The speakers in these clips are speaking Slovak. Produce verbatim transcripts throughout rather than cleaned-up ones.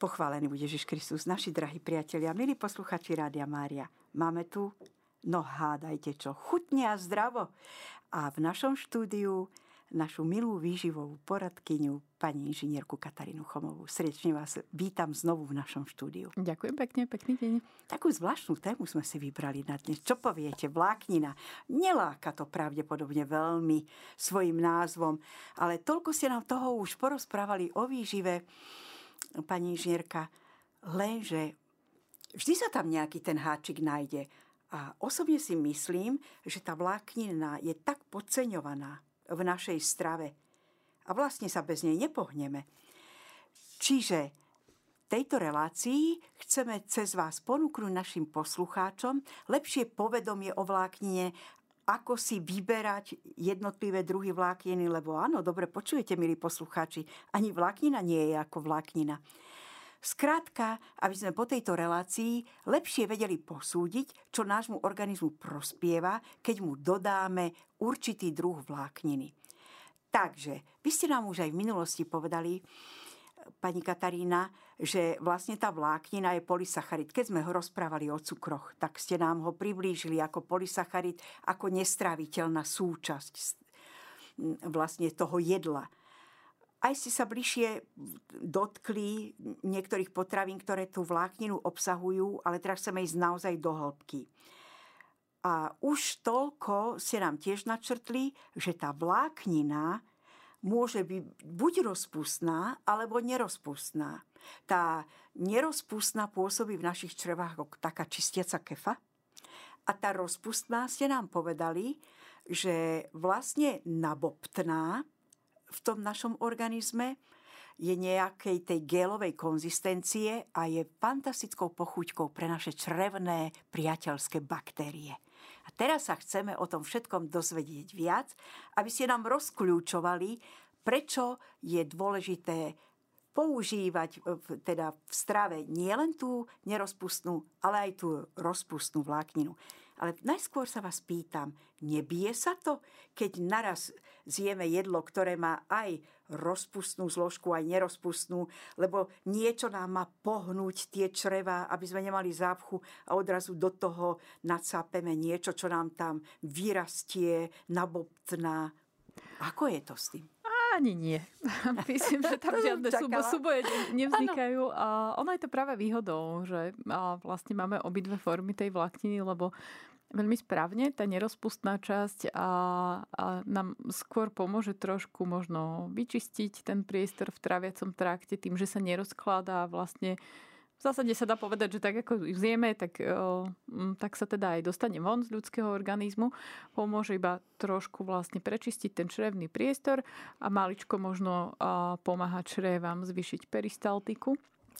Pochválený bude Ježiš Kristus, naši drahí priatelia, milí posluchači Rádia Mária. Máme tu, no hádajte čo, chutne a zdravo. A v našom štúdiu našu milú výživovú poradkyňu, pani inžinierku Katarínu Chomovú. Srdečne vás vítam znovu v našom štúdiu. Ďakujem pekne, pekný deň. Takú zvláštnu tému sme si vybrali na dnes. Čo poviete? Vláknina. Neláka to pravdepodobne veľmi svojim názvom, ale toľko ste nám toho už porozprávali o výžive, pani inžinierka, lenže vždy sa tam nejaký ten háčik nájde. A osobne si myslím, že tá vláknina je tak podceňovaná v našej strave a vlastne sa bez nej nepohneme. Čiže v tejto relácii chceme cez vás ponúknuť našim poslucháčom lepšie povedomie o vláknine, ako si vyberať jednotlivé druhy vlákniny, lebo áno, dobre počujete, milí poslucháči, ani vláknina nie je ako vláknina. Skrátka, aby sme po tejto relácii lepšie vedeli posúdiť, čo nášmu organizmu prospieva, keď mu dodáme určitý druh vlákniny. Takže, vy ste nám už aj v minulosti povedali, pani Katarína, že vlastne tá vláknina je polysacharid. Keď sme ho rozprávali o cukroch, tak ste nám ho priblížili ako polysacharid, ako nestráviteľná súčasť vlastne toho jedla. Aj ste sa bližšie dotkli niektorých potravín, ktoré tú vlákninu obsahujú, ale teraz chceme ísť naozaj do hĺbky. A už toľko ste nám tiež načrtli, že tá vláknina môže byť buď rozpustná, alebo nerozpustná. Tá nerozpustná pôsobí v našich črevách ako taká čistiaca kefa. A tá rozpustná, ste nám povedali, že vlastne nabobtná v tom našom organizme je nejakej tej gélovej konzistencie a je fantastickou pochuťkou pre naše črevné priateľské baktérie. A teraz sa chceme o tom všetkom dozvedieť viac, aby ste nám rozkľúčovali, prečo je dôležité používať teda v strave nielen tú nerozpustnú, ale aj tú rozpustnú vlákninu. Ale najskôr sa vás pýtam, nebije sa to, keď naraz zjeme jedlo, ktoré má aj rozpustnú zložku, aj nerozpustnú, lebo niečo nám má pohnúť tie čreva, aby sme nemali zápchu a odrazu do toho nacápeme niečo, čo nám tam vyrastie, nabobtná. Ako je to s tým? Ani nie. Myslím, že tam žiadne súboje nevznikajú. A ono je to práve výhodou, že vlastne máme obidve formy tej vlákniny, lebo veľmi správne tá nerozpustná časť a, a nám skôr pomôže trošku možno vyčistiť ten priestor v tráviacom trakte tým, že sa nerozkladá vlastne. V zásade sa dá povedať, že tak ako zjeme, tak, tak sa teda aj dostane von z ľudského organizmu. Pomôže iba trošku vlastne prečistiť ten črevný priestor a maličko možno pomáha črevám zvýšiť peristaltiku.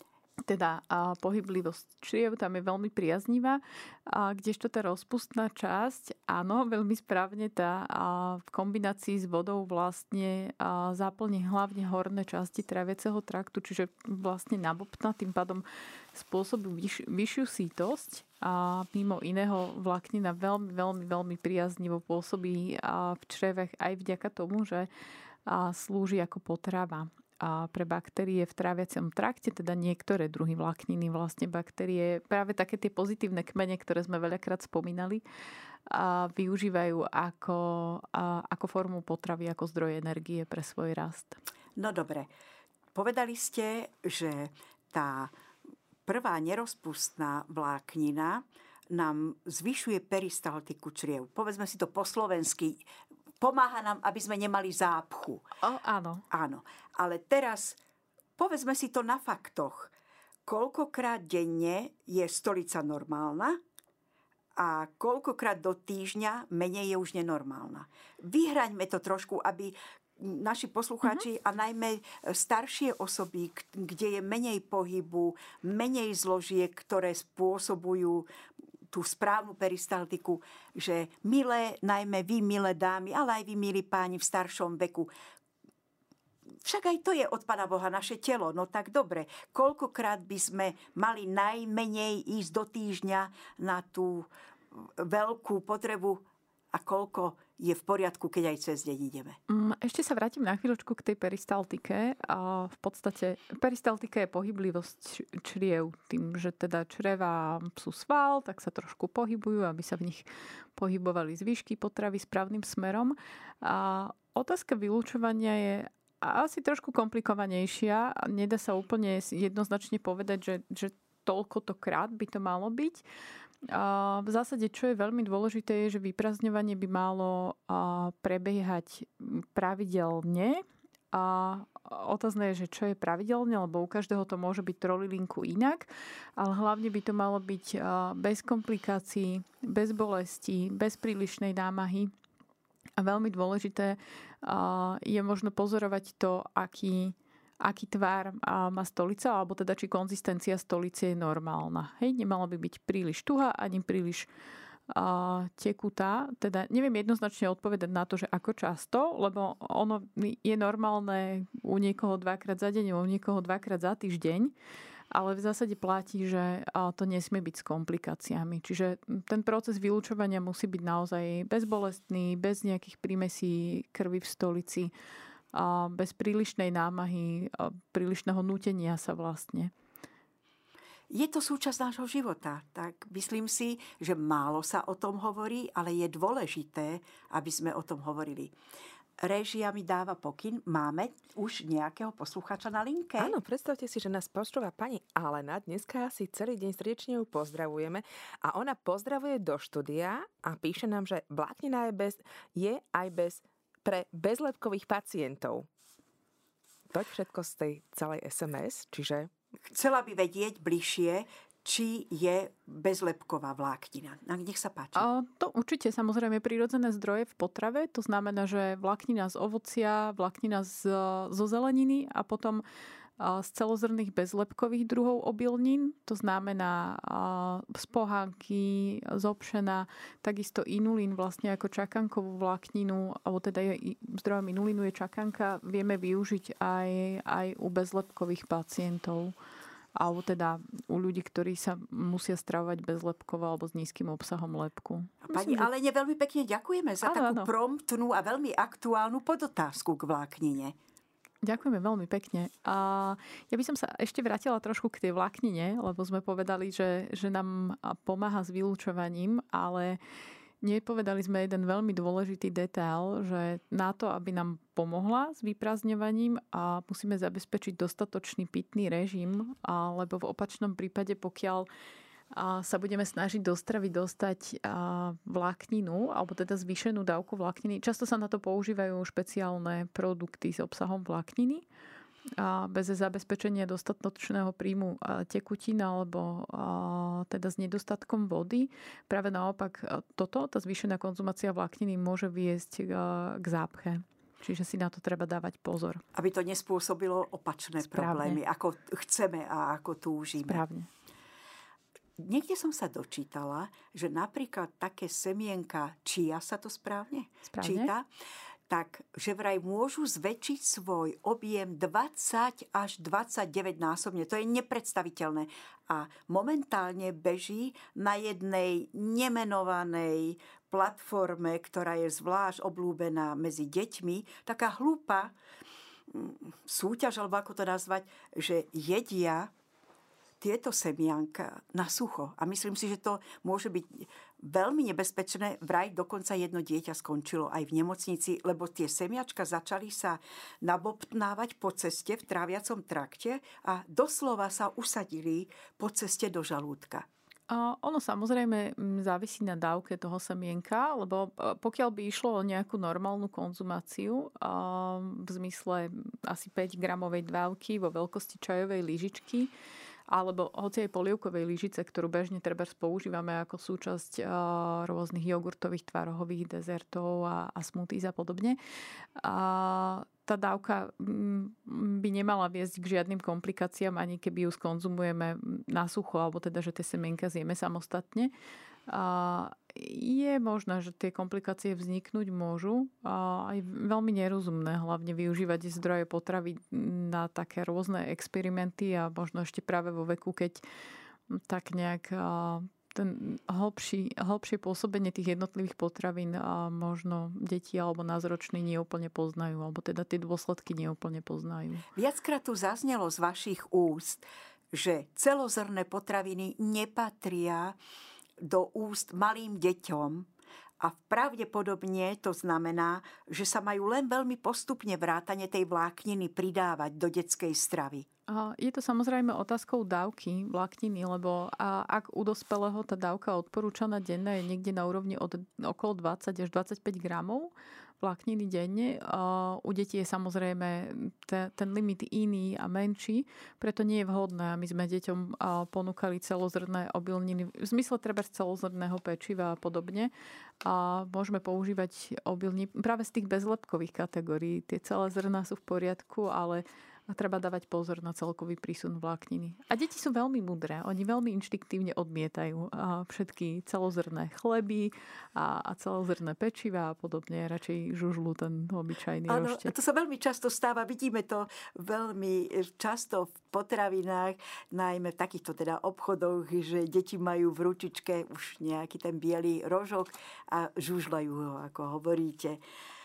Teda a pohyblivosť čriev tam je veľmi priaznivá, a kdežto tá rozpustná časť, áno, veľmi správne tá a v kombinácii s vodou vlastne a zaplní hlavne horné časti tráviaceho traktu, čiže vlastne nabobtná, tým pádom spôsobí vyš, vyššiu sítosť a mimo iného vláknina veľmi, veľmi, veľmi priaznivo pôsobí a v črevech aj vďaka tomu, že a slúži ako potrava a pre baktérie v tráviacom trakte, teda niektoré druhy vlákniny, vlastne baktérie, práve také tie pozitívne kmene, ktoré sme veľakrát spomínali, a využívajú ako, a, ako formu potravy, ako zdroj energie pre svoj rast. No dobre, povedali ste, že tá prvá nerozpustná vláknina nám zvyšuje peristaltiku čriev. Povedzme si to po slovensky, pomáha nám, aby sme nemali zápchu. O, áno. Áno. Ale teraz povedzme si to na faktoch. Koľkokrát denne je stolica normálna a koľkokrát do týždňa menej je už nenormálna. Vyhraňme to trošku, aby naši poslucháči mm-hmm. a najmä staršie osoby, kde je menej pohybu, menej zložiek, ktoré spôsobujú tú správnu peristaltiku, že milé, najmä vy, milé dámy, ale aj vy, milí páni v staršom veku, však aj to je od Pána Boha naše telo, no tak dobre, koľkokrát by sme mali najmenej ísť do týždňa na tú veľkú potrebu a koľko je v poriadku, keď aj cez deň ideme. Ešte sa vrátim na chvíľočku k tej peristaltike. A v podstate peristaltika je pohyblivosť čriev. Tým, že teda čreva sú sval, tak sa trošku pohybujú, aby sa v nich pohybovali zvyšky potravy správnym smerom. A otázka vylúčovania je asi trošku komplikovanejšia. Nedá sa úplne jednoznačne povedať, že, že toľko to krát by to malo byť. A v zásade, čo je veľmi dôležité, je, že vyprázdňovanie by malo prebiehať pravidelne. A otázne je, že čo je pravidelne, lebo u každého to môže byť trolilinku inak, ale hlavne by to malo byť bez komplikácií, bez bolesti, bez prílišnej námahy. A veľmi dôležité je možno pozorovať to, aký aký tvár má stolica, alebo teda či konzistencia stolice je normálna. Hej, nemala by byť príliš tuhá, ani príliš uh, tekutá. Teda neviem jednoznačne odpovedať na to, že ako často, lebo ono je normálne u niekoho dvakrát za deň, u niekoho dvakrát za týždeň, ale v zásade platí, že to nesmie byť s komplikáciami. Čiže ten proces vylúčovania musí byť naozaj bezbolestný, bez nejakých prímesí krvi v stolici, a bez prílišnej námahy, a prílišného nútenia sa vlastne. Je to súčasť nášho života, tak myslím si, že málo sa o tom hovorí, ale je dôležité, aby sme o tom hovorili. Réžia mi dáva pokyn. Máme už nejakého poslucháča na linke? Áno, predstavte si, že nás počúva pani Alena. Dneska asi celý deň srdečne ju pozdravujeme a ona pozdravuje do štúdia a píše nám, že vláknina je, bez, je aj bez pre bezlepkových pacientov. To je všetko z tej celej es em es, čiže... Chcela by vedieť bližšie, či je bezlepková vláknina. Nech sa páči. A to určite samozrejme prirodzené zdroje v potrave. To znamená, že vláknina z ovocia, vláknina z, zo zeleniny a potom z celozrnných bezlepkových druhov obilnín. To znamená z pohánky, z obšena, takisto inulín vlastne ako čakankovú vlákninu, alebo teda je, zdrojom inulínu je čakanka, vieme využiť aj, aj u bezlepkových pacientov. Alebo teda u ľudí, ktorí sa musia stravovať bezlepkovo alebo s nízkym obsahom lepku. Pani Alene, veľmi pekne ďakujeme za áno, takú áno. promptnú a veľmi aktuálnu podotázku k vláknine. Ďakujeme veľmi pekne. A ja by som sa ešte vrátila trošku k tej vláknine, lebo sme povedali, že, že nám pomáha s vylúčovaním, ale nepovedali sme jeden veľmi dôležitý detail, že na to, aby nám pomohla s vyprázdňovaním, a musíme zabezpečiť dostatočný pitný režim, lebo v opačnom prípade, pokiaľ a sa budeme snažiť do stravy dostať vlákninu, alebo teda zvýšenú dávku vlákniny. Často sa na to používajú špeciálne produkty s obsahom vlákniny. A bez zabezpečenia dostatočného príjmu tekutín alebo teda s nedostatkom vody. Práve naopak toto, tá zvýšená konzumácia vlákniny môže viesť k zápche. Čiže si na to treba dávať pozor. Aby to nespôsobilo opačné Správne. problémy, ako chceme a ako túžime. Správne. Niekde som sa dočítala, že napríklad také semienka chia, sa to správne, správne. číta, tak že vraj môžu zväčšiť svoj objem dvadsať až dvadsaťdeväť násobne. To je nepredstaviteľné. A momentálne beží na jednej nemenovanej platforme, ktorá je zvlášť obľúbená medzi deťmi, taká hlúpa súťaž, alebo ako to nazvať, že jedia tieto semianka na sucho. A myslím si, že to môže byť veľmi nebezpečné. Vraj dokonca jedno dieťa skončilo aj v nemocnici, lebo tie semiačka začali sa nabobtnávať po ceste v tráviacom trakte a doslova sa usadili po ceste do žalúdka. Ono samozrejme závisí na dávke toho semienka, lebo pokiaľ by išlo o nejakú normálnu konzumáciu v zmysle asi päť gramovej dávky vo veľkosti čajovej lyžičky, alebo hoci aj polievkovej lyžice, ktorú bežne treba používame ako súčasť rôznych jogurtových, tvarohových dezertov a, a smoothies a podobne. A tá dávka by nemala viesť k žiadnym komplikáciám, ani keby ju skonzumujeme na sucho, alebo teda, že tie semienka zjeme samostatne. A je možné, že tie komplikácie vzniknúť môžu. A aj veľmi nerozumné hlavne využívať zdroje potravy na také rôzne experimenty a možno ešte práve vo veku, keď tak nejak ten hlbší, hlbšie pôsobenie tých jednotlivých potravín a možno deti alebo názroční neúplne poznajú, alebo teda tie dôsledky neúplne poznajú. Viackrát tu zaznelo z vašich úst, že celozrnné potraviny nepatria do úst malým deťom, a pravdepodobne to znamená, že sa majú len veľmi postupne vrátane tej vlákniny pridávať do detskej stravy. Je to samozrejme otázkou dávky vlákniny, lebo ak u dospelého tá dávka odporúčaná denná je niekde na úrovni od okolo dvadsať až dvadsaťpäť gramov vlákniny denne, u detí je samozrejme ten limit iný a menší, preto nie je vhodné. My sme deťom ponúkali celozrnné obilniny v zmysle treba celozrnného pečiva a podobne. A môžeme používať obilniny práve z tých bezlepkových kategórií. Tie celé zrná sú v poriadku, ale treba dávať pozor na celkový prísun vlákniny. A deti sú veľmi múdre. Oni veľmi inštiktívne odmietajú všetky celozrné chleby a, a celozrné pečiva a podobne. Radšej žužlu ten obyčajný roštek. Áno, to sa veľmi často stáva. Vidíme to veľmi často v potravinách, najmä v takýchto teda obchodoch, že deti majú v ručičke už nejaký ten biely rožok a žužlajú ho, ako hovoríte.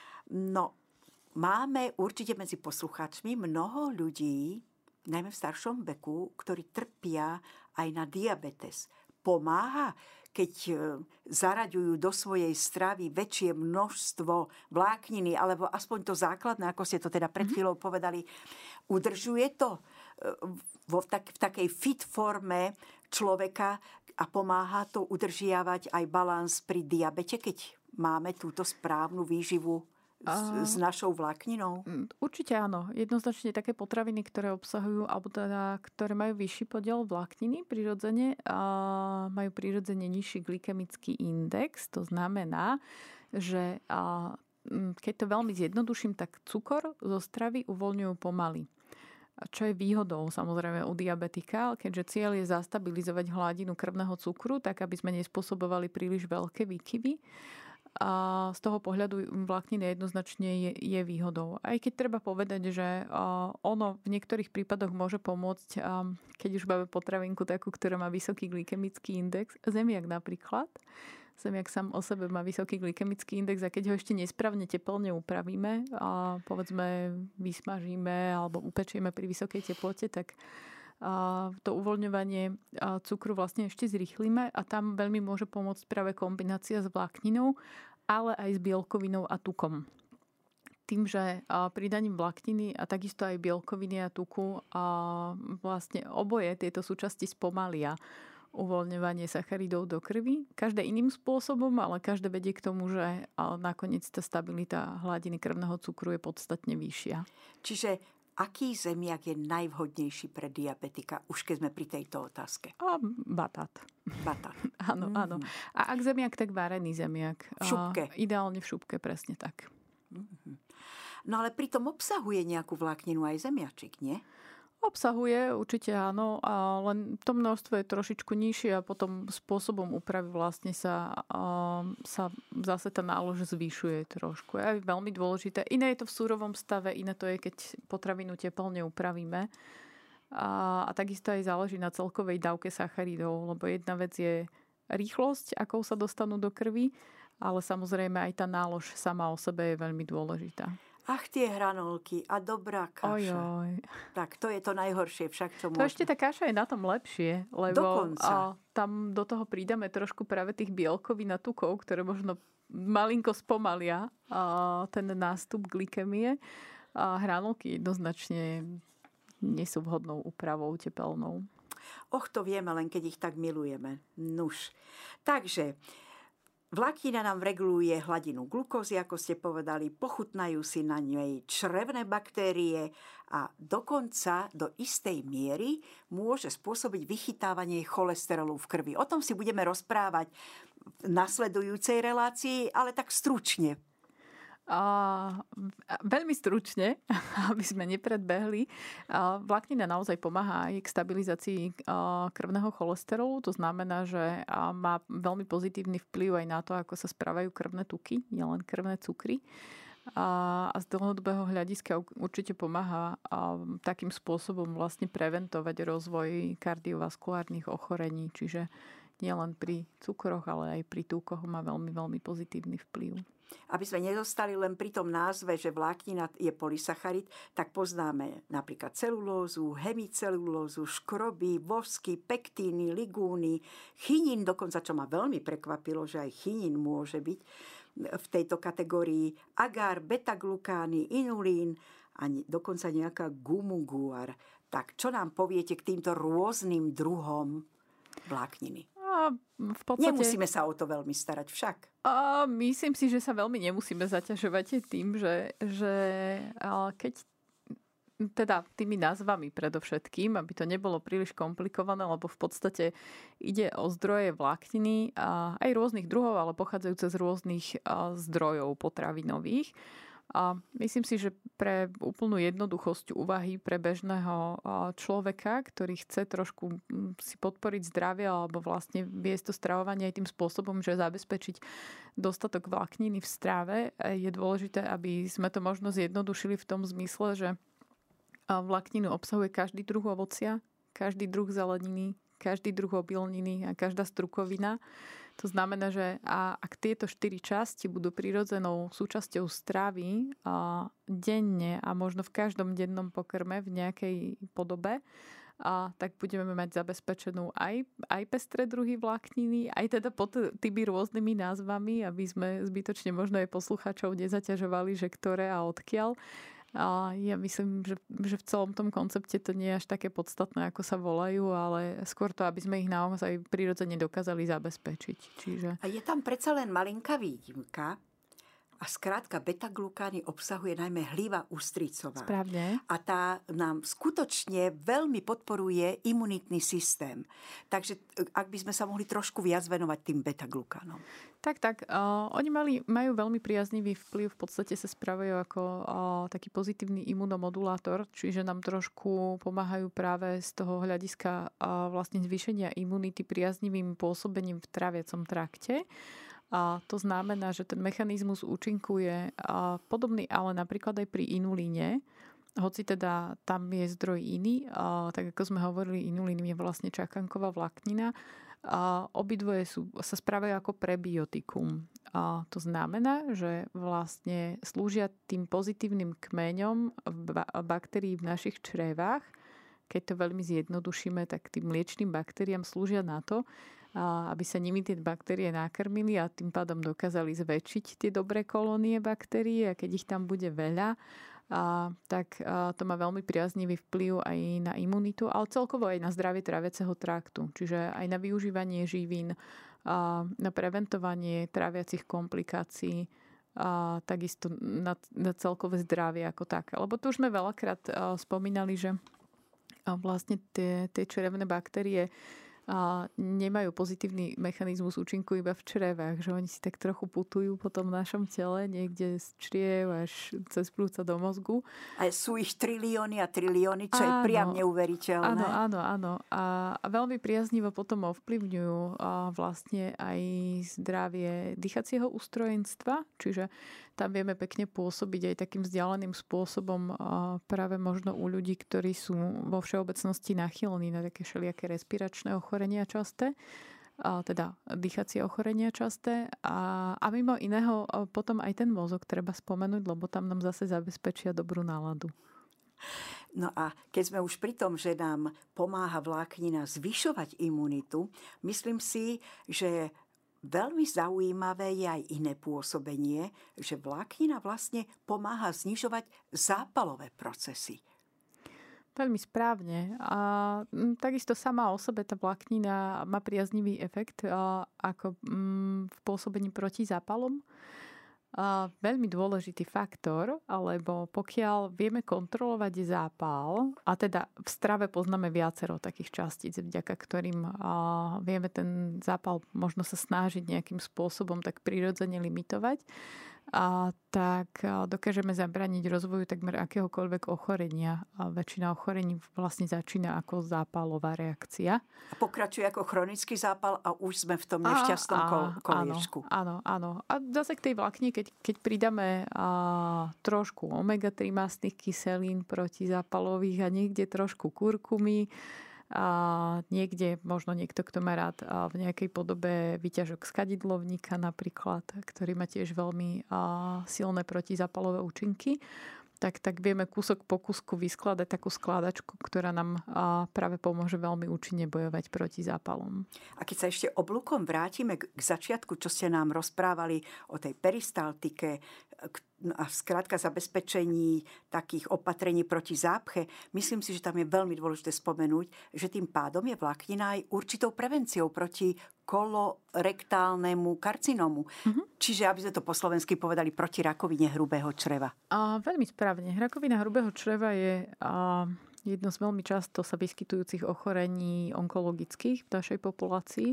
No, máme určite medzi poslucháčmi mnoho ľudí, najmä v staršom veku, ktorí trpia aj na diabetes. Pomáha, keď zaraďujú do svojej stravy väčšie množstvo vlákniny, alebo aspoň to základné, ako ste to teda pred chvíľou povedali, udržuje to vo, tak, v takej fit forme človeka a pomáha to udržiavať aj balans pri diabete, keď máme túto správnu výživu S, s našou vlákninou? Určite áno. Jednoznačne také potraviny, ktoré obsahujú, alebo teda, ktoré majú vyšší podiel vlákniny prirodzene, a majú prirodzene nižší glykemický index. To znamená, že a, keď to veľmi zjednoduším, tak cukor zo stravy uvoľňujú pomaly. A čo je výhodou samozrejme u diabetika, keďže cieľ je zastabilizovať hladinu krvného cukru, tak aby sme nespôsobovali príliš veľké výkyvy. A z toho pohľadu vláknina jednoznačne je, je výhodou. Aj keď treba povedať, že ono v niektorých prípadoch môže pomôcť, keď už máme potravinku takú, ktorá má vysoký glykemický index, zemiak napríklad. Zemiak sám o sebe má vysoký glykemický index a keď ho ešte nesprávne teplne upravíme a povedzme vysmažíme alebo upečieme pri vysokej teplote, tak a to uvoľňovanie cukru vlastne ešte zrýchlime a tam veľmi môže pomôcť práve kombinácia s vlákninou, ale aj s bielkovinou a tukom. Tým, že pridaním vlákniny a takisto aj bielkoviny a tuku a vlastne oboje tieto súčasti spomalia uvoľňovanie sacharidov do krvi. Každé iným spôsobom, ale každé vedie k tomu, že nakoniec tá stabilita hladiny krvného cukru je podstatne vyššia. Čiže aký zemiak je najvhodnejší pre diabetika, už keď sme pri tejto otázke? A batát. Batát. Áno, mm. áno. A ak zemiak, tak varený zemiak. V šupke. A ideálne v šupke, presne tak. Mm. No ale pritom obsahuje nejakú vlákninu aj zemiačik, nie? Obsahuje, určite áno, a len to množstvo je trošičku nižšie a potom spôsobom úpravy vlastne sa, a, sa zase tá nálož zvýšuje trošku. Je veľmi dôležité. Iné je to v surovom stave, iné to je, keď potravinu teplne upravíme. A, a takisto aj záleží na celkovej dávke sacharidov, lebo jedna vec je rýchlosť, akou sa dostanú do krvi, ale samozrejme aj tá nálož sama o sebe je veľmi dôležitá. Ach, tie hranolky a dobrá kaša. Ojoj. Tak to je to najhoršie však, čo môžeme. To ešte tá kaša je na tom lepšie, lebo Dokonca. A, tam do toho pridáme trošku práve tých bielkovín a tukov, ktoré možno malinko spomalia a, ten nástup glykemie. A hranolky jednoznačne nie sú vhodnou úpravou tepelnou. Och, to vieme, len keď ich tak milujeme. Nuž. Takže vláknina nám reguluje hladinu glukózy, ako ste povedali, pochutnajú si na nej črevné baktérie a dokonca do istej miery môže spôsobiť vychytávanie cholesterolu v krvi. O tom si budeme rozprávať v nasledujúcej relácii, ale tak stručne. A, veľmi stručne, aby sme nepredbehli. A vláknina naozaj pomáha aj k stabilizácii krvného cholesterolu. To znamená, že má veľmi pozitívny vplyv aj na to, ako sa správajú krvné tuky, nielen krvné cukry. A, a z dlhodobého hľadiska určite pomáha a, takým spôsobom vlastne preventovať rozvoj kardiovaskulárnych ochorení. Čiže nielen pri cukroch, ale aj pri tukoch má veľmi, veľmi pozitívny vplyv. Aby sme nedostali len pri tom názve, že vláknina je polysacharid, tak poznáme napríklad celulózu, hemicelulózu, škroby, vosky, pektíny, ligúny, chinín, dokonca, čo ma veľmi prekvapilo, že aj chinín môže byť v tejto kategórii, agár, beta-glukány, inulín a dokonca nejaká gumuguar. Tak čo nám poviete k týmto rôznym druhom vlákniny? A v podstate, nemusíme sa o to veľmi starať však. A myslím si, že sa veľmi nemusíme zaťažovať tým, že, že keď teda tými názvami predovšetkým, aby to nebolo príliš komplikované, lebo v podstate ide o zdroje vlákniny aj rôznych druhov, ale pochádzajúce z rôznych zdrojov potravinových. A myslím si, že pre úplnú jednoduchosť úvahy pre bežného človeka, ktorý chce trošku si podporiť zdravie alebo vlastne viesť to stravovanie aj tým spôsobom, že zabezpečiť dostatok vlákniny v strave, je dôležité, aby sme to možno zjednodušili v tom zmysle, že vlákninu obsahuje každý druh ovocia, každý druh zeleniny, každý druh obilniny a každá strukovina. To znamená, že ak tieto štyri časti budú prirodzenou súčasťou stravy a denne a možno v každom dennom pokrme v nejakej podobe, a tak budeme mať zabezpečenú aj, aj pestré druhy vlákniny, aj teda pod tými rôznymi názvami, aby sme zbytočne možno aj poslucháčov nezaťažovali, že ktoré a odkiaľ. A ja myslím, že, že v celom tom koncepte to nie je až také podstatné, ako sa volajú, ale skôr to, aby sme ich naozaj prirodzene dokázali zabezpečiť. Čiže... A je tam predsa len malinká výnimka. A skrátka beta-glukány obsahuje najmä hliva ústricová. Správne. A tá nám skutočne veľmi podporuje imunitný systém. Takže ak by sme sa mohli trošku viac venovať tým beta-glukánom. Tak, tak. Uh, oni mali, majú veľmi priaznivý vplyv. V podstate sa správajú ako uh, taký pozitívny imunomodulátor, čiže nám trošku pomáhajú práve z toho hľadiska uh, vlastne zvýšenia imunity priaznivým pôsobením v tráviacom trakte. A to znamená, že ten mechanizmus účinkuje podobný, ale napríklad aj pri inulíne, hoci teda tam je zdroj iný, a tak ako sme hovorili, inulín je vlastne čakanková vláknina. A obidvoje sú, sa správajú ako prebiotikum. A to znamená, že vlastne slúžia tým pozitívnym kmeňom baktérií v našich črevách. Keď to veľmi zjednodušíme, tak tým mliečnym baktériám slúžia na to, aby sa nimi tie baktérie nakrmili a tým pádom dokázali zväčšiť tie dobré kolónie baktérií, a keď ich tam bude veľa, a, tak a, to má veľmi priaznivý vplyv aj na imunitu, ale celkovo aj na zdravie tráviaceho traktu. Čiže aj na využívanie živín, a, na preventovanie tráviacich komplikácií, a takisto na, na celkové zdravie ako také. Lebo tu už sme veľakrát a, spomínali, že a vlastne tie, tie črevné baktérie a nemajú pozitívny mechanizmus účinku iba v črevách, že oni si tak trochu putujú po tom našom tele, niekde z čriev až cez plúca do mozgu. A sú ich trilióny a trilióny, čo áno, je priam neuveriteľné. Áno, áno, áno. A veľmi priaznivo potom ovplyvňujú vlastne aj zdravie dýchacieho ústrojenstva, čiže tam vieme pekne pôsobiť aj takým vzdialeným spôsobom práve možno u ľudí, ktorí sú vo všeobecnosti nachylní na také všelijaké respiračné ochorenia časté, teda dýchacie ochorenia časté. A, a mimo iného potom aj ten mozog treba spomenúť, lebo tam nám zase zabezpečia dobrú náladu. No a keď sme už pri tom, že nám pomáha vláknina zvyšovať imunitu, myslím si, že veľmi zaujímavé je aj iné pôsobenie, že vláknina vlastne pomáha znižovať zápalové procesy. Veľmi správne. A takisto sama o sebe tá vláknina má priaznivý efekt ako v pôsobení proti zápalom. A veľmi dôležitý faktor, alebo pokiaľ vieme kontrolovať zápal, a teda v strave poznáme viacero takých častíc, vďaka ktorým vieme ten zápal možno sa snažiť nejakým spôsobom tak prirodzene limitovať, a tak dokážeme zabrániť rozvoju takmer akéhokoľvek ochorenia. A väčšina ochorení vlastne začína ako zápalová reakcia. A pokračuje ako chronický zápal a už sme v tom nešťastnom a, koliežku. Áno, áno. A zase k tej vlákni, keď, keď pridáme a, trošku omega tri mastných kyselín protizápalových a niekde trošku kurkumy, A niekde, možno niekto, kto má rád a v nejakej podobe výťažok z kadidlovníka napríklad, ktorý má tiež veľmi a, silné protizápalové účinky, tak, tak vieme kúsok po kúsku vyskladať takú skladačku, ktorá nám a, práve pomôže veľmi účinne bojovať proti zápalom. A keď sa ešte oblúkom vrátime k, k začiatku, čo ste nám rozprávali o tej peristaltike a skrátka zabezpečení takých opatrení proti zápche, myslím si, že tam je veľmi dôležité spomenúť, že tým pádom je vláknina aj určitou prevenciou proti kolorektálnemu karcinomu. Mm-hmm. Čiže, aby sme to po slovensky povedali, proti rakovine hrubého čreva. A veľmi správne. Rakovina hrubého čreva je a, jedno z veľmi často sa vyskytujúcich ochorení onkologických v našej populácii.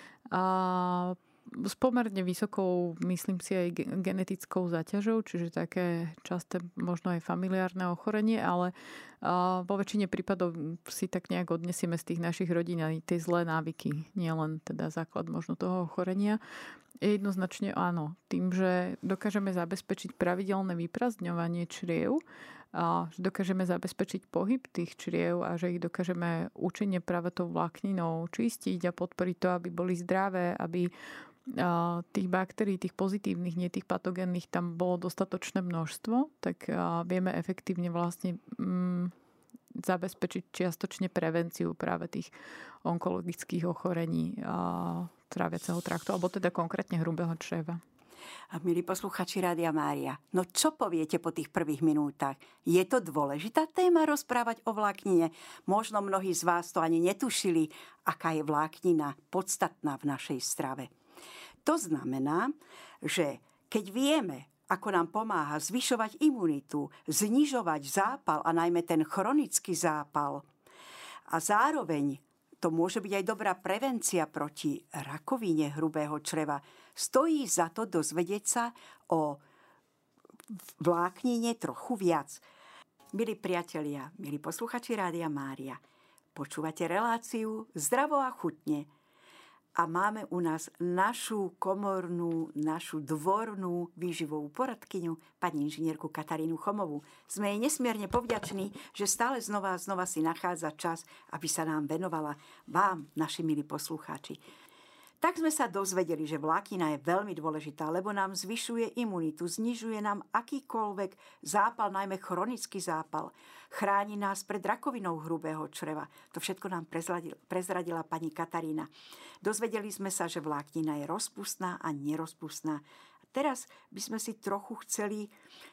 A s pomerne vysokou, myslím si, aj genetickou záťažou, čiže také časté, možno aj familiárne ochorenie, ale vo väčšine prípadov si tak nejak odnesieme z tých našich rodín aj tie zlé návyky, nie len teda základ možno toho ochorenia. Jednoznačne áno, tým, že dokážeme zabezpečiť pravidelné vyprázdňovanie čriev, a že dokážeme zabezpečiť pohyb tých čriev a že ich dokážeme účinne práve tou vlákninou čistiť a podporiť to, aby boli zdravé, aby tých baktérií, tých pozitívnych, nie tých patogénnych, tam bolo dostatočné množstvo, tak vieme efektívne vlastne mm, zabezpečiť čiastočne prevenciu práve tých onkologických ochorení tráviaceho traktu, alebo teda konkrétne hrubého čreva. A milí posluchači Rádia Mária, no čo poviete po tých prvých minútach? Je to dôležitá téma rozprávať o vláknine? Možno mnohí z vás to ani netušili, aká je vláknina podstatná v našej strave. To znamená, že keď vieme, ako nám pomáha zvyšovať imunitu, znižovať zápal a najmä ten chronický zápal, a zároveň to môže byť aj dobrá prevencia proti rakovine hrubého čreva, stojí za to dozvedieť sa o vláknine trochu viac. Milí priatelia, milí posluchači Rádia Mária, počúvate reláciu Zdravo a chutne. A máme u nás našu komornú, našu dvornú výživovú poradkyňu, pani inžinierku Katarínu Chomovú. Sme jej nesmierne povďační, že stále znova a znova si nachádza čas, aby sa nám venovala vám, naši milí poslucháči. Tak sme sa dozvedeli, že vláknina je veľmi dôležitá, lebo nám zvyšuje imunitu, znižuje nám akýkoľvek zápal, najmä chronický zápal. Chráni nás pred rakovinou hrubého čreva. To všetko nám prezradila, prezradila pani Katarína. Dozvedeli sme sa, že vláknina je rozpustná a nerozpustná. Teraz by sme si trochu chceli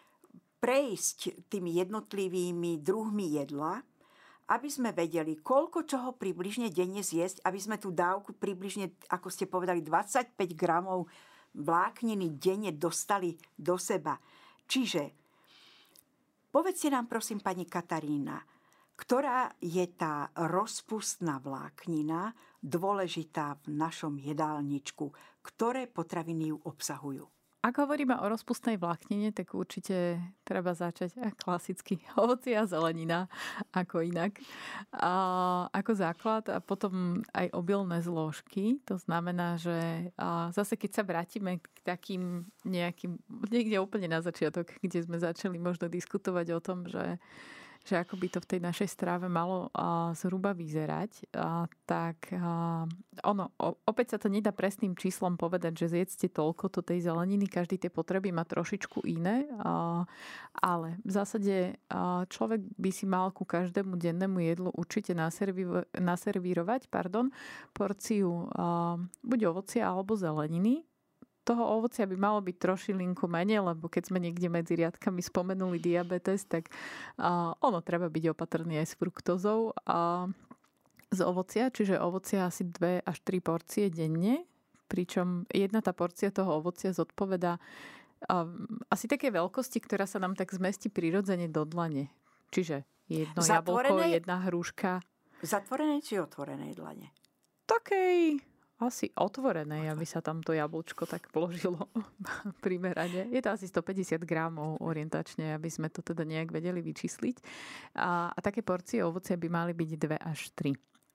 prejsť tými jednotlivými druhmi jedla, aby sme vedeli, koľko čoho približne denne zjesť, aby sme tú dávku približne, ako ste povedali, dvadsaťpäť gramov vlákniny denne dostali do seba. Čiže povedzte nám, prosím, pani Katarína, ktorá je tá rozpustná vláknina dôležitá v našom jedálničku, ktoré potraviny ju obsahujú? Ak hovoríme o rozpustnej vláknine, tak určite treba začať klasicky ovocie a zelenina, ako inak, a ako základ a potom aj obilné zložky. To znamená, že zase keď sa vrátime k takým nejakým, niekde úplne na začiatok, kde sme začali možno diskutovať o tom, že že ako by to v tej našej strave malo a, zhruba vyzerať, a, tak a, ono, o, opäť sa to nedá presným číslom povedať, že zjedzte toľko to tej zeleniny, každý tie potreby má trošičku iné, a, ale v zásade a, človek by si mal ku každému dennému jedlu určite naservi- naservírovať pardon, porciu a, buď ovocia alebo zeleniny. Toho ovocia by malo byť trošilinku menej, lebo keď sme niekde medzi riadkami spomenuli diabetes, tak uh, ono treba byť opatrný aj s fruktózou a z ovocia, čiže ovocia asi dve až tri porcie denne, pričom jedna tá porcia toho ovocia zodpovedá uh, asi také veľkosti, ktorá sa nám tak zmestí prirodzene do dlane. Čiže jedno jablko, jedna hruška. Zatvorenej či otvorenej dlane? Takej asi otvorenej, aby sa tam to jablčko tak vložilo primerane. Je to asi stopäťdesiat gramov orientačne, aby sme to teda nejak vedeli vyčísliť. A, a také porcie ovocia by mali byť dve až tri.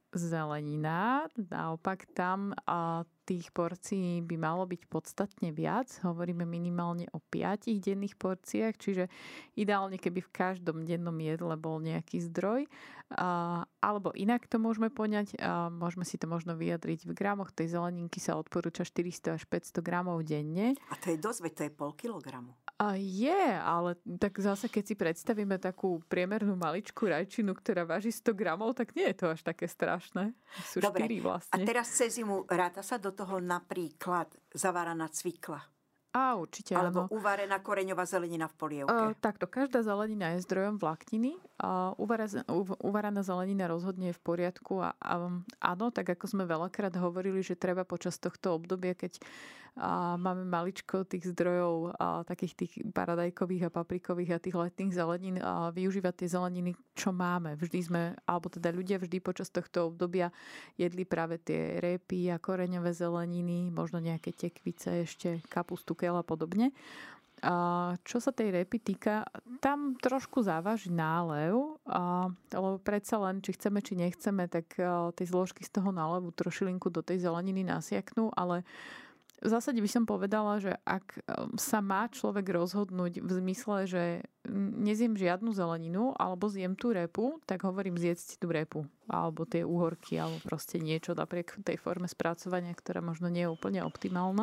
zelenina, naopak tam a tých porcií by malo byť podstatne viac. Hovoríme minimálne o piatich denných porciách, čiže ideálne, keby v každom dennom jedle bol nejaký zdroj. A, alebo inak to môžeme poňať, a môžeme si to možno vyjadriť v gramoch. Tej zeleninky sa odporúča štyristo až päťsto gramov denne. A to je dosť, veď to je pol kilogramu. A je, ale tak zase, keď si predstavíme takú priemernú maličkú rajčinu, ktorá váži sto gramov, tak nie je to až také strašné. Sú Dobre, štyri vlastne. A teraz cez zimu ráta sa do toho napríklad zaváraná cvikla? A určite Alebo áno. uvarená koreňová zelenina v polievke? Uh, takto, každá zelenina je zdrojom vlákniny. Uh, uvaraná zelenina rozhodne je v poriadku a, a áno, tak ako sme veľakrát hovorili, že treba počas tohto obdobia, keď uh, máme maličko tých zdrojov, uh, takých tých paradajkových a paprikových a tých letných zelenín, uh, využívať tie zeleniny, čo máme. Vždy sme, alebo teda ľudia vždy počas tohto obdobia jedli práve tie repy a koreňové zeleniny, možno nejaké tekvice ešte, kapustu, a podobne. A čo sa tej repy týka, tam trošku závaží nálev, a, lebo predsa len, či chceme, či nechceme, tak a, tie zložky z toho nálevu trošilinku do tej zeleniny nasiaknú, ale v zásade by som povedala, že ak sa má človek rozhodnúť v zmysle, že nezjem žiadnu zeleninu, alebo zjem tú repu, tak hovorím zjesť tú repu, alebo tie úhorky, alebo proste niečo napriek tej forme spracovania, ktorá možno nie je úplne optimálna.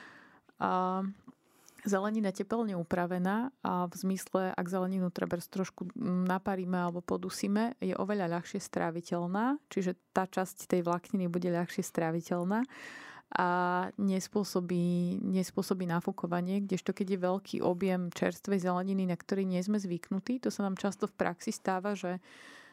A zelenina teplne upravená a v zmysle, ak zeleninu treba trošku naparíme alebo podusíme, je oveľa ľahšie stráviteľná, čiže tá časť tej vlákniny bude ľahšie stráviteľná a nespôsobí, nespôsobí nafúkovanie, kdežto keď je veľký objem čerstvej zeleniny, na ktorý nie sme zvyknutí, to sa nám často v praxi stáva, že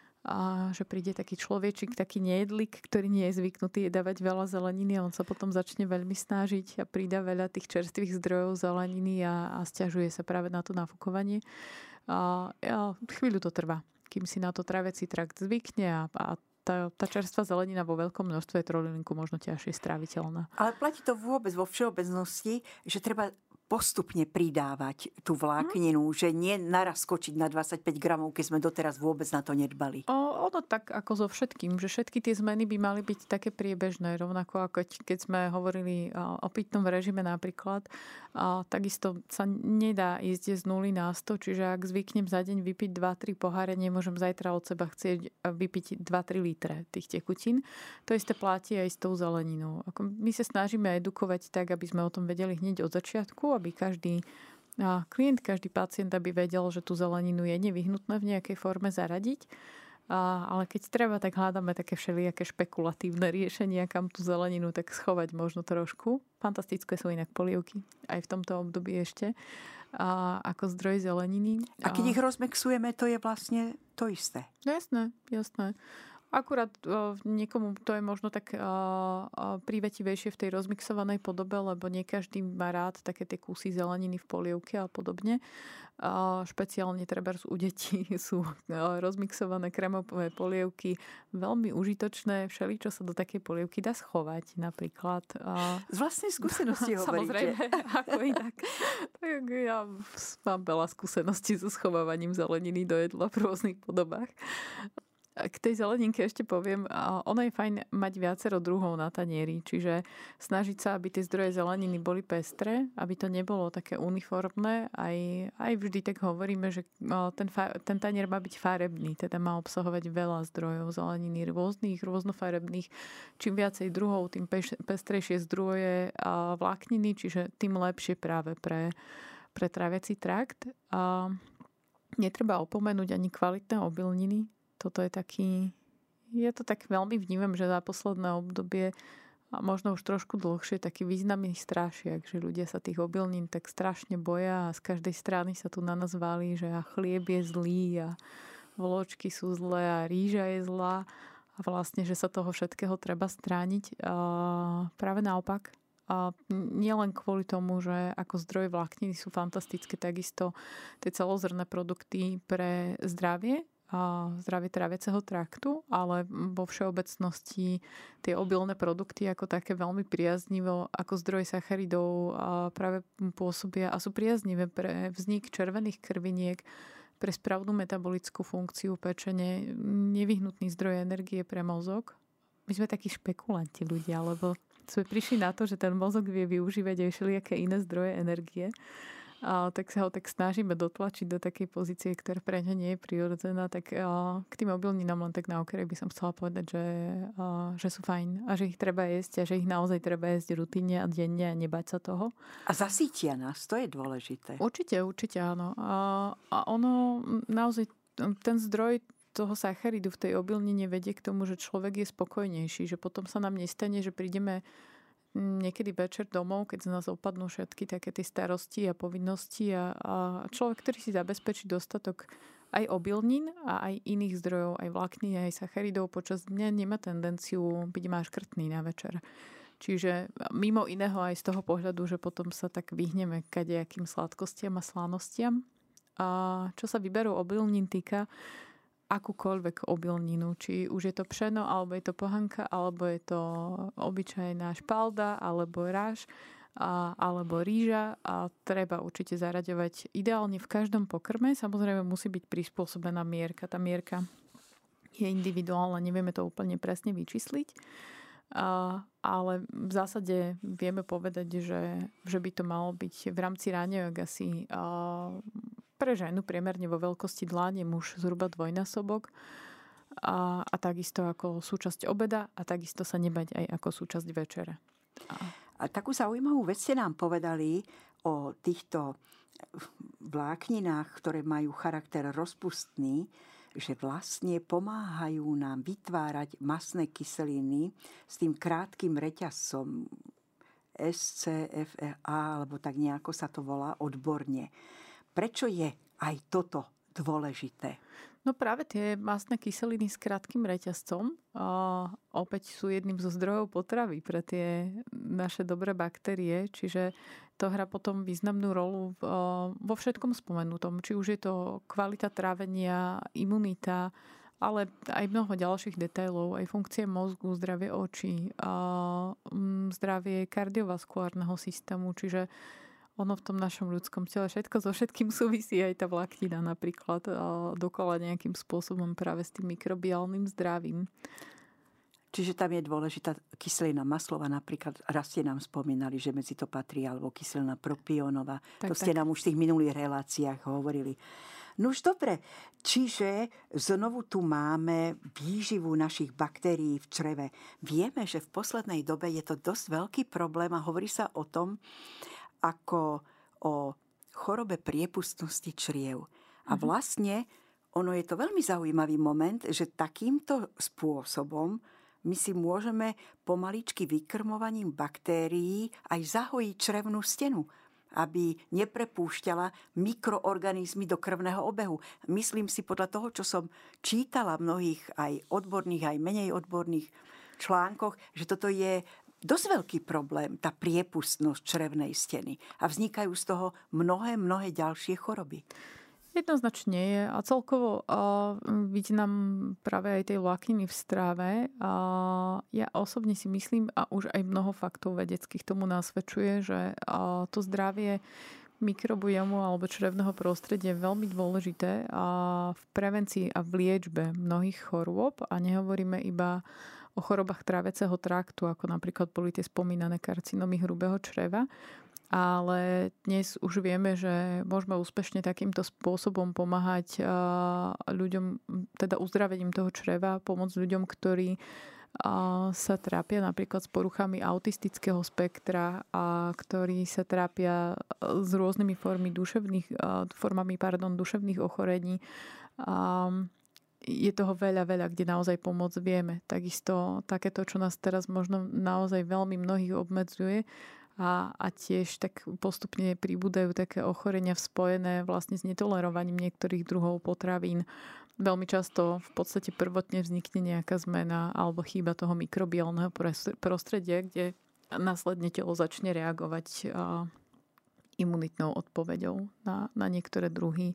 a že príde taký človečik, taký nejedlik, ktorý nie je zvyknutý dávať veľa zeleniny a on sa potom začne veľmi snažiť a pridá veľa tých čerstvých zdrojov zeleniny a, a sťažuje sa práve na to nafúkovanie. A, a chvíľu to trvá, kým si na to tráviaci trakt zvykne a, a tá, tá čerstvá zelenina vo veľkom množstve je trojlinku možno ťažšie stráviteľná. Ale platí to vôbec vo všeobecnosti, že treba postupne pridávať tú vlákninu, hmm. že nie naraz skočiť na dvadsaťpäť gramov, keď sme doteraz vôbec na to nedbali. O, ono tak ako so všetkým, že všetky tie zmeny by mali byť také priebežné, rovnako ako keď sme hovorili o pitnom režime napríklad, a takisto sa nedá ísť z nuly na sto, čiže ak zvyknem za deň vypiť dva tri poháre, nemôžem zajtra od seba chcieť vypiť dva tri litre tých tekutín. To isté platí aj s tou zeleninou. My sa snažíme edukovať tak, aby sme o tom vedeli hneď od začiatku, aby každý klient, každý pacient, aby vedel, že tú zeleninu je nevyhnutné v nejakej forme zaradiť. A, ale keď treba, tak hľadáme také všelijaké špekulatívne riešenia, kam tú zeleninu tak schovať možno trošku. Fantastické sú inak polievky, aj v tomto období ešte, a, ako zdroj zeleniny. A keď ich rozmixujeme, to je vlastne to isté. Jasné, jasné. Akurát uh, niekomu to je možno tak uh, uh, prívetivejšie v tej rozmixovanej podobe, lebo nie každý má rád také tie kusy zeleniny v polievke a podobne. Uh, špeciálne trebárs u detí sú uh, rozmixované krémové polievky veľmi užitočné. Všeličo sa do takej polievky dá schovať napríklad. Uh, Z vlastnej skúsenosti hovoríte. Samozrejme, ako inak. Tak ja mám veľa skúseností so schovávaním zeleniny do jedla v rôznych podobách. K tej zeleninke ešte poviem, ono je fajn mať viacero druhov na tanieri, čiže snažiť sa, aby tie zdroje zeleniny boli pestré, aby to nebolo také uniformné. Aj, aj vždy tak hovoríme, že ten, ten tanier má byť farebný, teda má obsahovať veľa zdrojov zeleniny rôznych, rôznofarebných. Čím viacej druhov, tým pestrejšie zdroje vlákniny, čiže tým lepšie práve pre, pre tráviaci trakt. A netreba opomenúť ani kvalitné obilniny. Toto je taký, je to tak veľmi vnímam, že za posledné obdobie a možno už trošku dlhšie taký významný strašiak, že ľudia sa tých obilnín tak strašne boja a z každej strany sa tu na nás valí, že a chlieb je zlý a vločky sú zlé a rýža je zlá a vlastne, že sa toho všetkého treba strániť. A práve naopak. A nie len kvôli tomu, že ako zdroje vlákniny sú fantastické, takisto tie celozrnné produkty pre zdravie, a zdravie tráviaceho traktu, ale vo všeobecnosti tie obilné produkty ako také veľmi priaznivo ako zdroj sacharidov práve pôsobia a sú priaznivé pre vznik červených krviniek, pre správnu metabolickú funkciu pečene, nevyhnutný zdroj energie pre mozog. my sme takí špekulanti ľudia, lebo sme prišli na to, že ten mozog vie využívať aj všelijaké iné zdroje energie. A tak sa ho tak snažíme dotlačiť do takej pozície, ktorá pre ňa nie je prirodzená. Tak a, k tým obilninám len tak na okraj by som chcela povedať, že, a, že sú fajn a že ich treba jesť a že ich naozaj treba jesť rutínne a denne a nebať sa toho. A zasítia nás, to je dôležité. Určite, určite áno. A, a ono naozaj, ten zdroj toho sacharidu v tej obilnine vedie k tomu, že človek je spokojnejší, že potom sa nám nestane, že prídeme niekedy večer domov, keď z nás opadnú všetky také tie starosti a povinnosti a, a človek, ktorý si zabezpečí dostatok aj obilnín a aj iných zdrojov, aj vláknin, aj sacharidov počas dňa, nemá tendenciu byť máškrtný na večer. Čiže mimo iného aj z toho pohľadu, že potom sa tak vyhneme kadejakým sladkostiam a slánostiam. A čo sa výberu obilnín týka, akúkoľvek obilninu, či už je to pšeno, alebo je to pohanka, alebo je to obyčajná špalda, alebo ráž, a, alebo rýža a treba určite zaraďovať ideálne v každom pokrme. Samozrejme musí byť prispôsobená mierka. Tá mierka je individuálna, nevieme to úplne presne vyčísliť, a, ale v zásade vieme povedať, že, že by to malo byť v rámci ráňajok asi a, pre ženu priemerne vo veľkosti dláne, muž zhruba dvojnásobok a, a takisto ako súčasť obeda a takisto sa nebať aj ako súčasť večere. A, a takú zaujímavú vec ste nám povedali o týchto vlákninách, ktoré majú charakter rozpustný, že vlastne pomáhajú nám vytvárať mastné kyseliny s tým krátkym reťazcom es cé ef á, alebo tak nejako sa to volá odborne. Prečo je aj toto dôležité? No práve tie mastné kyseliny s krátkym reťazcom a opäť sú jedným zo zdrojov potravy pre tie naše dobré baktérie, čiže to hrá potom významnú rolu v, vo všetkom spomenutom. Či už je to kvalita trávenia, imunita, ale aj mnoho ďalších detailov, aj funkcie mozgu, zdravie očí, a zdravie kardiovaskulárneho systému, čiže ono v tom našom ľudskom tele všetko so všetkým súvisí, aj tá vláknina napríklad dokola nejakým spôsobom práve s tým mikrobiálnym zdravím. Čiže tam je dôležitá kyselina maslová, napríklad raz ste nám spomínali, že medzi to patrí, alebo kyselina propionová. Tak, to ste tak nám už v tých minulých reláciách hovorili. No už dobre, čiže znovu tu máme výživu našich baktérií v čreve. Vieme, že v poslednej dobe je to dosť veľký problém a hovorí sa o tom, ako o chorobe priepustnosti čriev. A vlastne ono je to veľmi zaujímavý moment, že takýmto spôsobom my si môžeme pomaličky vykrmovaním baktérií aj zahojiť črevnú stenu, aby neprepúšťala mikroorganizmy do krvného obehu. Myslím si podľa toho, čo som čítala v mnohých aj odborných, aj menej odborných článkoch, že toto je dosť veľký problém, tá priepustnosť črevnej steny. A vznikajú z toho mnohé, mnohé ďalšie choroby. Jednoznačne je. A celkovo uh, vidí nám práve aj tej vlákniny v stráve. A ja osobne si myslím, a už aj mnoho faktov vedeckých tomu nasvedčuje, že uh, to zdravie mikrobiomu alebo črevného prostredia je veľmi dôležité a v prevencii a v liečbe mnohých chorôb. A nehovoríme iba o chorobách tráveceho traktu, ako napríklad boli tie spomínané karcinómy hrubého čreva. Ale dnes už vieme, že môžeme úspešne takýmto spôsobom pomáhať ľuďom, teda uzdravením toho čreva, pomôcť ľuďom, ktorí sa trápia napríklad s poruchami autistického spektra a ktorí sa trápia s rôznymi formy duševných, formami pardon, duševných ochorení. A je toho veľa, veľa, kde naozaj pomôcť vieme. Takisto takéto, čo nás teraz možno naozaj veľmi mnohých obmedzuje a, a tiež tak postupne pribúdajú také ochorenia spojené vlastne s netolerovaním niektorých druhov potravín. Veľmi často v podstate prvotne vznikne nejaká zmena alebo chýba toho mikrobiálneho prostredia, kde následne telo začne reagovať imunitnou odpoveďou na, na niektoré druhy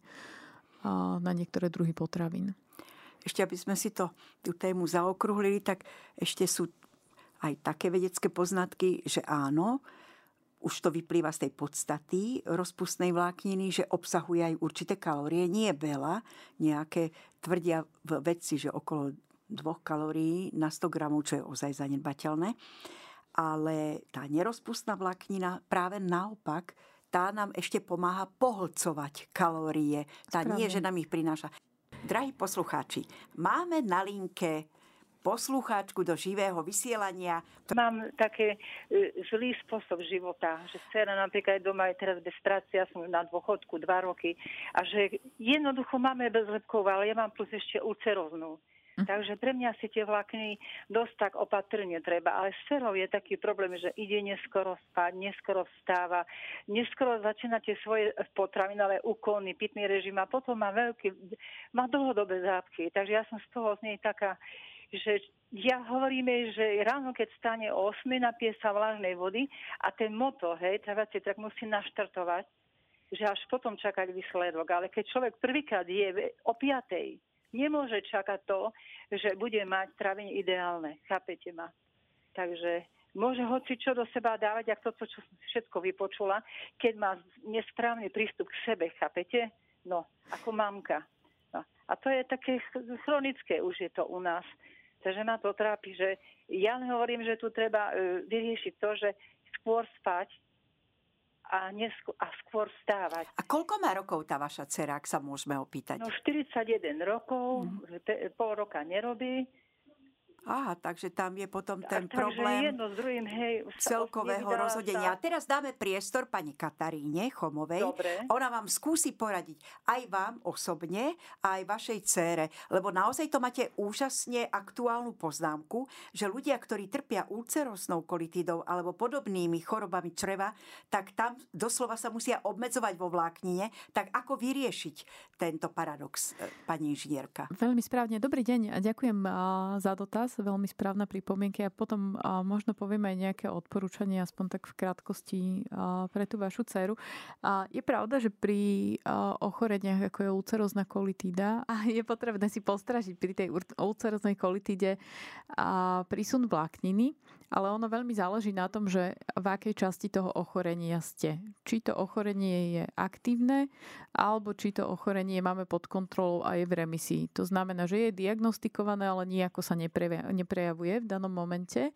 na niektoré druhy potravín. Ešte, aby sme si to, tú tému zaokrúhlili, tak ešte sú aj také vedecké poznatky, že áno, už to vyplýva z tej podstaty rozpustnej vlákniny, že obsahuje aj určité kalórie, nie veľa, nejaké tvrdia vedci, že okolo dvoch kalórií na sto gramov, čo je ozaj zanedbateľné. Ale tá nerozpustná vláknina práve naopak, tá nám ešte pomáha pohlcovať kalórie. Tá Správne. Nie, že nám ich prináša. Drahí poslucháči, máme na linke poslucháčku do živého vysielania. Mám také e, zlý spôsob života, že dcera napríklad doma je teraz bez práce, ja som na dôchodku dva roky a že jednoducho máme bezlepkov, ale ja mám plus ešte ulceróznu. Hm. Takže pre mňa si tie vlákniny dosť tak opatrne treba. Ale s dcerou je taký problém, že ide neskoro spať, neskoro vstáva, neskoro začína tie svoje potravinové úkony, pitný režim a potom má veľký, má dlhodobé zápky. Takže ja som z toho z nej taká, že ja hovoríme, že ráno, keď stane o ôsmej, napije sa vlažnej vody a ten moto, hej, traviaci tak musí naštartovať, že až potom čakať výsledok. Ale keď človek prvýkrát je o piatej, nemôže čakať to, že bude mať trávenie ideálne. Chápete ma? Takže môže hoci čo do seba dávať, ak toto, čo som všetko vypočula, keď má nesprávny prístup k sebe. Chápete? No, ako mamka. No. A to je také chronické, už je to u nás. Takže ma to trápi, že ja hovorím, že tu treba vyriešiť to, že skôr spať a, neskôr, a skôr vstávať. A koľko má rokov tá vaša dcera, ak sa môžeme opýtať? No štyridsaťjeden rokov, mm. pol roka nerobí. Aha, takže tam je potom ten takže problém jedno s druhým, hej, celkového rozhodenia. A teraz dáme priestor pani Kataríne Chomovej. Dobre. Ona vám skúsi poradiť aj vám osobne, aj vašej dcére. Lebo naozaj to máte úžasne aktuálnu poznámku, že ľudia, ktorí trpia ulceroznou kolitidou alebo podobnými chorobami čreva, tak tam doslova sa musia obmedzovať vo vláknine. Tak ako vyriešiť tento paradox, pani inžinierka? Veľmi správne. Dobrý deň a ďakujem za dotaz. Veľmi správna pripomienka a potom a možno povieme aj nejaké odporúčanie, aspoň tak v krátkosti a, pre tú vašu dceru. A je pravda, že pri a, ochoreniach, ako je ulcerózna kolitída, a je potrebné si postražiť pri tej ulceróznej kolitíde a prísun vlákniny, ale ono veľmi záleží na tom, že v akej časti toho ochorenia ste. Či to ochorenie je aktívne, alebo či to ochorenie máme pod kontrolou a je v remisii. To znamená, že je diagnostikované, ale nijako sa neprejavuje v danom momente.